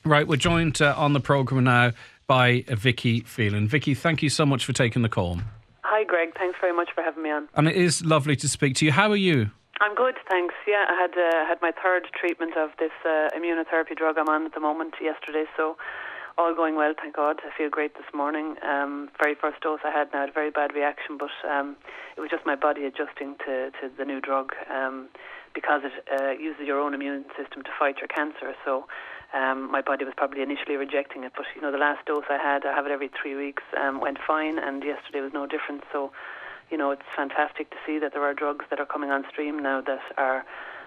Right, we're joined on the programme now by Vicky Phelan. Vicky, thank you so much for taking the call. Hi, Greg. Thanks very much for having me on. And it is lovely to speak to you. How are you? I'm good, thanks. Yeah, I had my third treatment of this immunotherapy drug I'm on at the moment yesterday, so all going well, thank God. I feel great this morning. Very first dose I had a very bad reaction, but it was just my body adjusting to the new drug because it uses your own immune system to fight your cancer. So my body was probably initially rejecting it, but the last dose I have it every 3 weeks, went fine, and yesterday was no different. So it's fantastic to see that there are drugs that are coming on stream now that are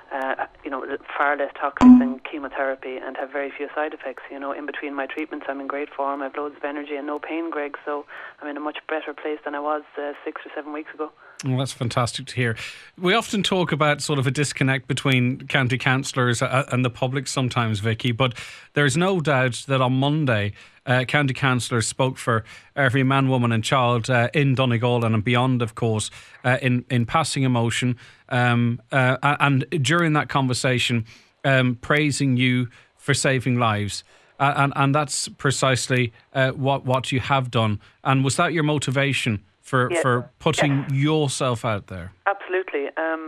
far less toxic than chemotherapy and have very few side effects. In between my treatments, I'm in great form. I have loads of energy and no pain, Greg. So I'm in a much better place than I was 6 or 7 weeks ago. Well, that's fantastic to hear. We often talk about sort of a disconnect between county councillors and the public sometimes, Vicky, but there's no doubt that on Monday, county councillors spoke for every man, woman and child in Donegal and beyond, of course, in passing a motion, and during that conversation, praising you for saving lives. And that's precisely what you have done. And was that your motivation for putting yourself out there? Absolutely.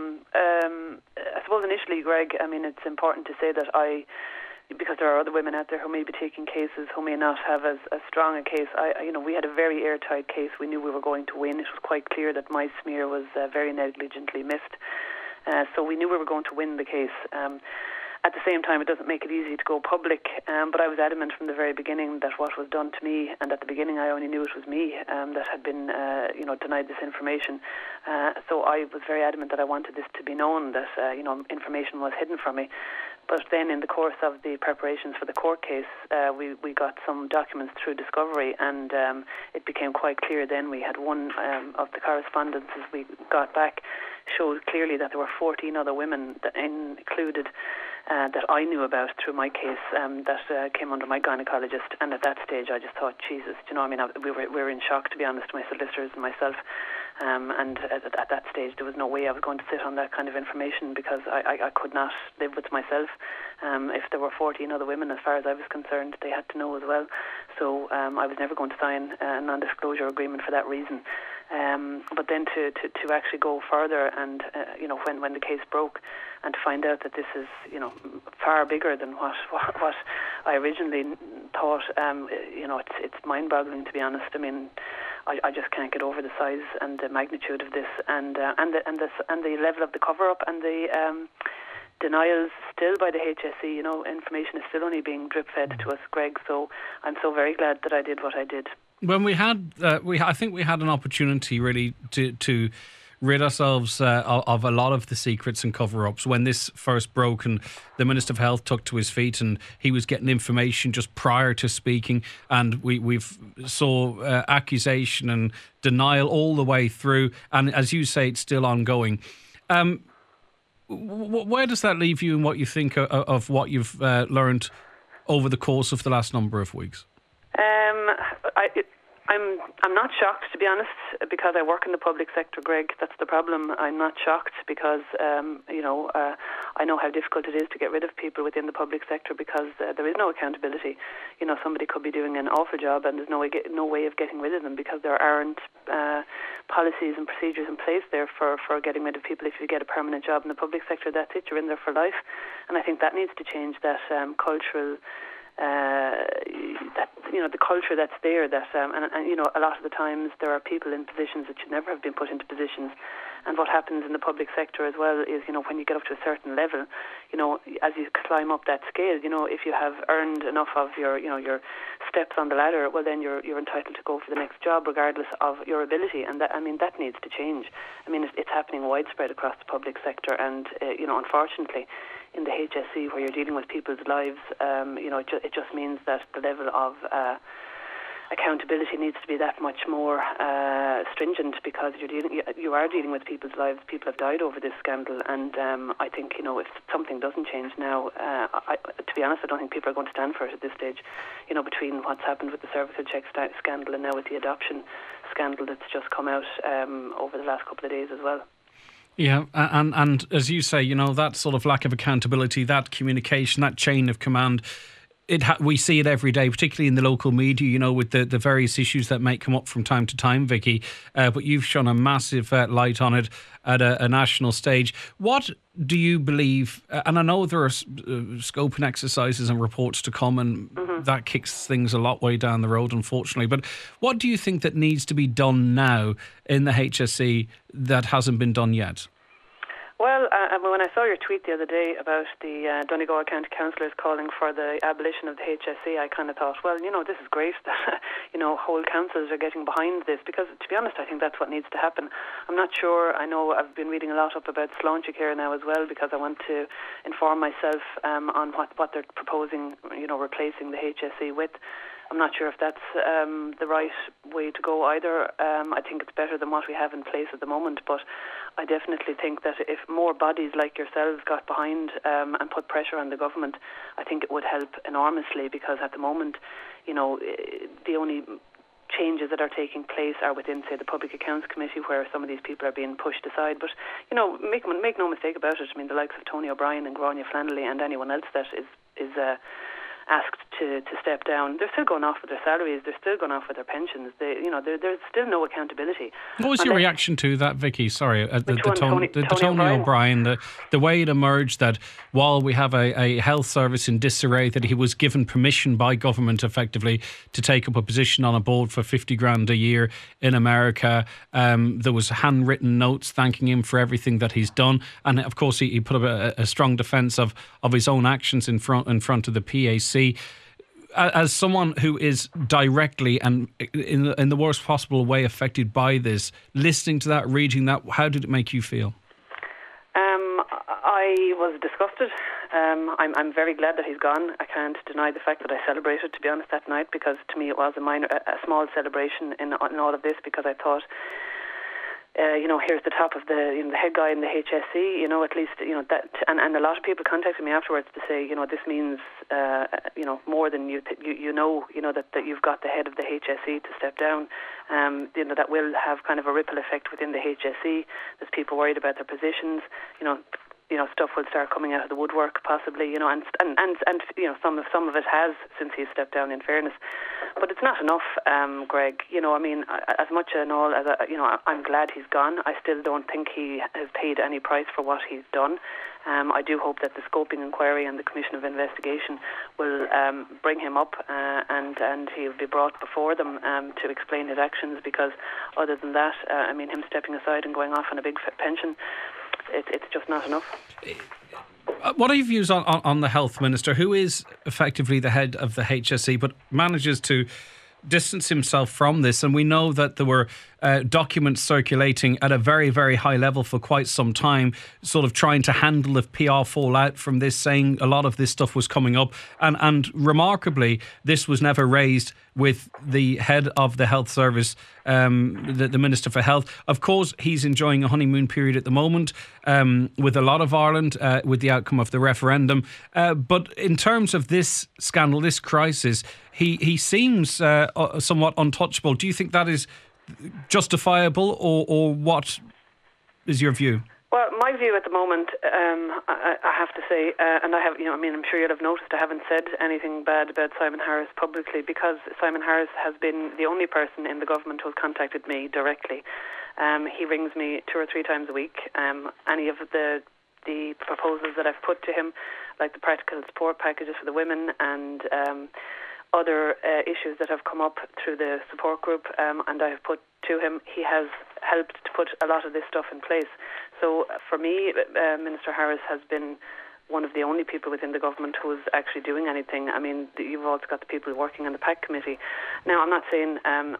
I suppose initially, Greg, it's important to say that because there are other women out there who may be taking cases who may not have as strong a case. We had a very airtight case. We knew we were going to win. It was quite clear that my smear was very negligently missed. So we knew we were going to win the case. At the same time, it doesn't make it easy to go public, but I was adamant from the very beginning that what was done to me, and at the beginning I only knew it was me that had been denied this information. So I was very adamant that I wanted this to be known, that information was hidden from me. But then in the course of the preparations for the court case, we got some documents through discovery, and it became quite clear then. We had one of the correspondences we got back showed clearly that there were 14 other women that included that I knew about through my case that came under my gynecologist. And at that stage I just thought, Jesus, we were in shock, to be honest, my solicitors and myself. And at that stage there was no way I was going to sit on that kind of information, because I could not live with myself. If there were 14 other women, as far as I was concerned, they had to know as well. So I was never going to sign a non-disclosure agreement for that reason. But then to actually go further and when the case broke, and to find out that this is far bigger than what I originally thought, it's mind-boggling, to be honest. I just can't get over the size and the magnitude of this, and the level of the cover-up and the denials still by the HSE. Information is still only being drip-fed to us, Greg. So I'm so very glad that I did what I did. When we had, I think we had an opportunity really to rid ourselves of a lot of the secrets and cover-ups when this first broke, and the Minister of Health took to his feet, and he was getting information just prior to speaking, and we've saw accusation and denial all the way through, and as you say, it's still ongoing. Where does that leave you, and what you think of what you've learned over the course of the last number of weeks? I'm not shocked, to be honest, because I work in the public sector, Greg. That's the problem. I'm not shocked because, I know how difficult it is to get rid of people within the public sector, because there is no accountability. Somebody could be doing an awful job and there's no way of getting rid of them, because there aren't policies and procedures in place there for getting rid of people. If you get a permanent job in the public sector, that's it. You're in there for life. And I think that needs to change, that cultural... the culture that's there, that and a lot of the times there are people in positions that should never have been put into positions. And what happens in the public sector as well is, when you get up to a certain level, as you climb up that scale, if you have earned enough of your steps on the ladder, well then you're entitled to go for the next job regardless of your ability. And that needs to change. It's happening widespread across the public sector, and unfortunately in the HSE, where you're dealing with people's lives, it just means that the level of accountability needs to be that much more stringent, because you are dealing with people's lives. People have died over this scandal, and I think if something doesn't change now, to be honest, I don't think people are going to stand for it at this stage. Between what's happened with the cervical check scandal and now with the adoption scandal that's just come out over the last couple of days as well. Yeah, and as you say, that sort of lack of accountability, that communication, that chain of command, we see it every day, particularly in the local media, you know, with the various issues that may come up from time to time, Vicky. But you've shone a massive light on it at a national stage. What do you believe, and I know there are scoping exercises and reports to come, and that kicks things a lot way down the road, unfortunately, but what do you think that needs to be done now in the HSE that hasn't been done yet? Well, when I saw your tweet the other day about the Donegal County Councillors calling for the abolition of the HSE, I kind of thought, well, you know, this is great that, you know, whole councils are getting behind this, because, to be honest, I think that's what needs to happen. I'm not sure. I know I've been reading a lot up about Sláinte here now as well, because I want to inform myself on what they're proposing, you know, replacing the HSE with. I'm not sure if that's the right way to go either. I think it's better than what we have in place at the moment, but I definitely think that if more bodies like yourselves got behind and put pressure on the government, I think it would help enormously, because at the moment, you know, the only changes that are taking place are within, say, the Public Accounts Committee, where some of these people are being pushed aside. But, you know, make no mistake about it, I mean, the likes of Tony O'Brien and Gráinne Flannelly and anyone else that is asked to step down, they're still going off with their salaries, they're still going off with their pensions. There's still no accountability. What was your reaction to that, Vicky? Sorry, Tony O'Brien, the way it emerged that while we have a health service in disarray, that he was given permission by government effectively to take up a position on a board for 50 grand a year in America. There was handwritten notes thanking him for everything that he's done, and of course he put up a strong defence of his own actions in front of the PAC. As someone who is directly and in the worst possible way affected by this, listening to that, reading that, how did it make you feel? I was disgusted. I'm very glad that he's gone. I can't deny the fact that I celebrated, to be honest, that night, because to me it was a small celebration in all of this, because I thought, you know, here's the top of the head guy in the HSE, you know, at least, you know, that, and a lot of people contacted me afterwards to say, you know, this means, you know, more than you know, that you've got the head of the HSE to step down. You know, that will have kind of a ripple effect within the HSE. There's people worried about their positions, you know, stuff will start coming out of the woodwork possibly, you know, and you know, some of it has since he's stepped down, in fairness. But it's not enough, Greg. You know, I mean, as much and all as you know, I'm glad he's gone. I still don't think he has paid any price for what he's done. I do hope that the scoping inquiry and the Commission of Investigation will bring him up and he'll be brought before them to explain his actions, because other than that, I mean, him stepping aside and going off on a big pension, it's just not enough. What are your views on the Health Minister, who is effectively the head of the HSE, but manages to distance himself from this? And we know that there were documents circulating at a very, very high level for quite some time, sort of trying to handle the PR fallout from this, saying a lot of this stuff was coming up. And remarkably, this was never raised with the head of the health service, the Minister for Health. Of course, he's enjoying a honeymoon period at the moment with a lot of Ireland, with the outcome of the referendum. But in terms of this scandal, this crisis, he seems somewhat untouchable. Do you think that is justifiable, or what is your view? Well, my view at the moment, I have to say, and I have, you know, I mean, I'm sure you'll have noticed I haven't said anything bad about Simon Harris publicly, because Simon Harris has been the only person in the government who's contacted me directly. He rings me 2 or 3 times a week. Any of the proposals that I've put to him, like the practical support packages for the women and other issues that have come up through the support group, and I have put to him, he has helped to put a lot of this stuff in place. So for me, Minister Harris has been one of the only people within the government who is actually doing anything. I mean, you've also got the people working on the PAC committee. Now, I'm not saying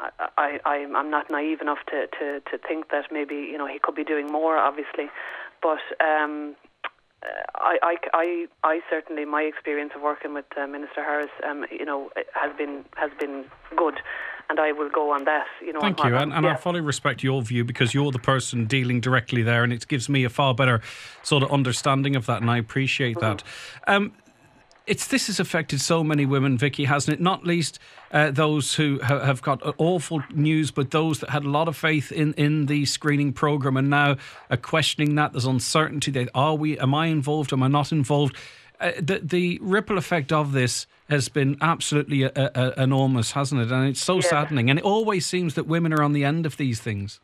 I'm not naive enough to think that maybe, you know, he could be doing more, obviously, but I certainly, my experience of working with Minister Harris, you know, has been good, and I will go on that. You know, thank you, and I fully respect your view, because you're the person dealing directly there, and it gives me a far better sort of understanding of that, and I appreciate that. This has affected so many women, Vicky, hasn't it? Not least those who have got awful news, but those that had a lot of faith in the screening programme and now are questioning that. There's uncertainty. Am I involved? Am I not involved? the ripple effect of this has been absolutely enormous, hasn't it? And it's so saddening. And it always seems that women are on the end of these things.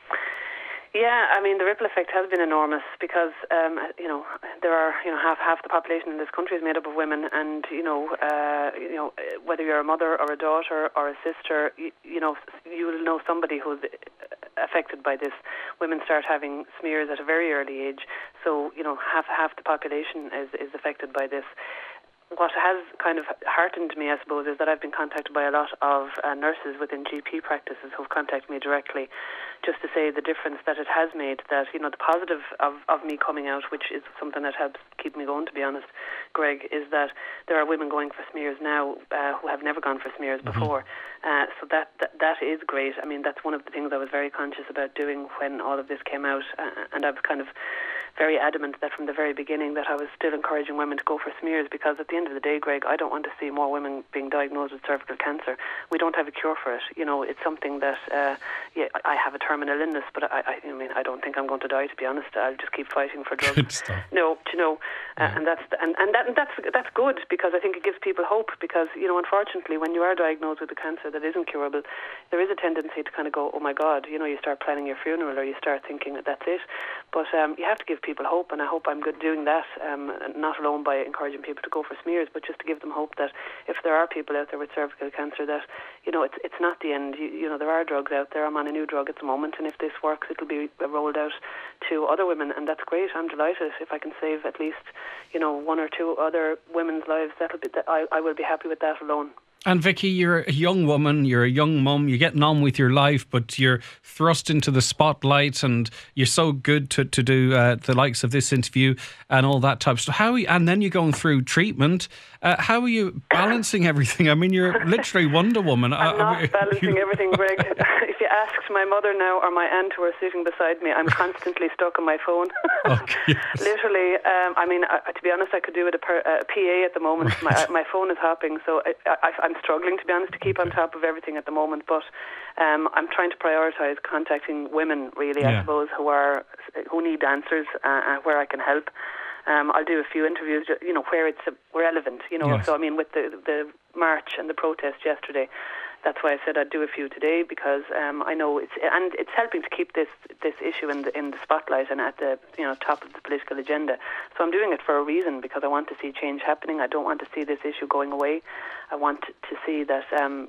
Yeah, I mean, the ripple effect has been enormous because, there are, half the population in this country is made up of women, and, whether you're a mother or a daughter or a sister, you will know somebody who's affected by this. Women start having smears at a very early age, so, half the population is affected by this. What has kind of heartened me, I suppose, is that I've been contacted by a lot of nurses within GP practices who've contacted me directly just to say the difference that it has made, that, the positive of me coming out, which is something that helps keep me going, to be honest, Greg, is that there are women going for smears now who have never gone for smears before. So that is great. I mean, that's one of the things I was very conscious about doing when all of this came out, and I was kind of very adamant that from the very beginning that I was still encouraging women to go for smears, because at the end of the day, Greg, I don't want to see more women being diagnosed with cervical cancer. We don't have a cure for it. It's something that, I have a terminal illness, but I don't think I'm going to die, to be honest. I'll just keep fighting for drugs. Good stuff. No, and that's good, because I think it gives people hope, because, unfortunately, when you are diagnosed with a cancer that isn't curable, there is a tendency to kind of go, oh my God, you start planning your funeral, or you start thinking that that's it. But you have to give people hope, and I hope I'm good doing that, not alone by encouraging people to go for smears, but just to give them hope that if there are people out there with cervical cancer, that it's not the end. There are drugs out there. I'm on a new drug at the moment, and if this works, it'll be rolled out to other women, and that's great. I'm delighted if I can save at least one or two other women's lives. I will be happy with that alone. And Vicky, you're a young woman, you're a young mum, you're getting on with your life, but you're thrust into the spotlight, and you're so good to do the likes of this interview and all that type of stuff. And then you're going through treatment. How are you balancing everything? I mean, you're literally Wonder Woman. I'm not balancing everything, Greg. If you asked my mother now or my aunt who are sitting beside me, I'm constantly stuck on my phone. Okay, yes. Literally, to be honest, I could do with a PA at the moment. Right. My phone is hopping, so I'm struggling, to be honest, to keep on top of everything at the moment. But I'm trying to prioritise contacting women, really, I suppose, who need answers, where I can help. I'll do a few interviews, where it's relevant, Yes. So, I mean, with the march and the protest yesterday, that's why I said I'd do a few today, because I know it's helping to keep this issue in the spotlight and at the top of the political agenda. So I'm doing it for a reason, because I want to see change happening. I don't want to see this issue going away. I want to see that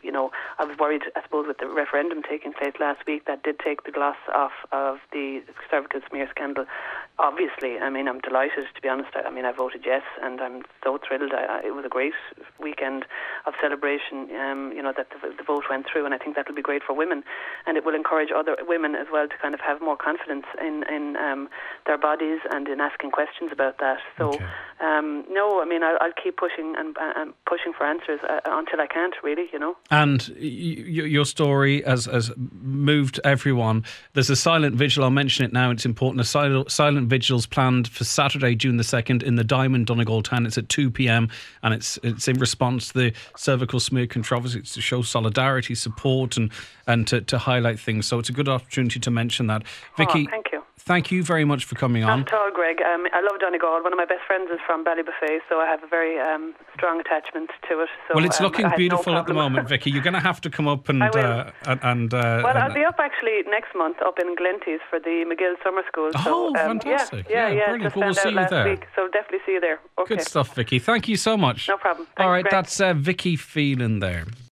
I was worried, I suppose, with the referendum taking place last week, that did take the gloss off of the cervical smear scandal. Obviously, I mean, I'm delighted, to be honest. I voted yes, and I'm so thrilled. It was a great weekend of celebration, that the vote went through, and I think that will be great for women, and it will encourage other women as well to kind of have more confidence in their bodies and in asking questions about that. So, okay. No, I mean, I'll keep pushing and pushing for answers until I can't, really, And your story has moved everyone. There's a silent vigil. I'll mention it now. It's important. A silent vigil's planned for Saturday, June the 2nd, in the Diamond, Donegal town. It's at 2 p.m. and it's in response to the cervical smear controversy. It's to show solidarity, support, and to highlight things. So it's a good opportunity to mention that. Vicky, thank you. Thank you very much for coming on. Not at all, Greg. I love Donegal. One of my best friends is from Ballybuffet, so I have a very strong attachment to it. So, well, it's looking beautiful at the moment, Vicky. You're going to have to come up and... Well, I'll be up actually next month up in Glenties for the McGill Summer School. Oh, fantastic. Yeah. Brilliant. Well, we'll see you there. Week, so definitely see you there. Okay. Good stuff, Vicky. Thank you so much. No problem. Thanks, all right, Greg. That's Vicky Phelan there.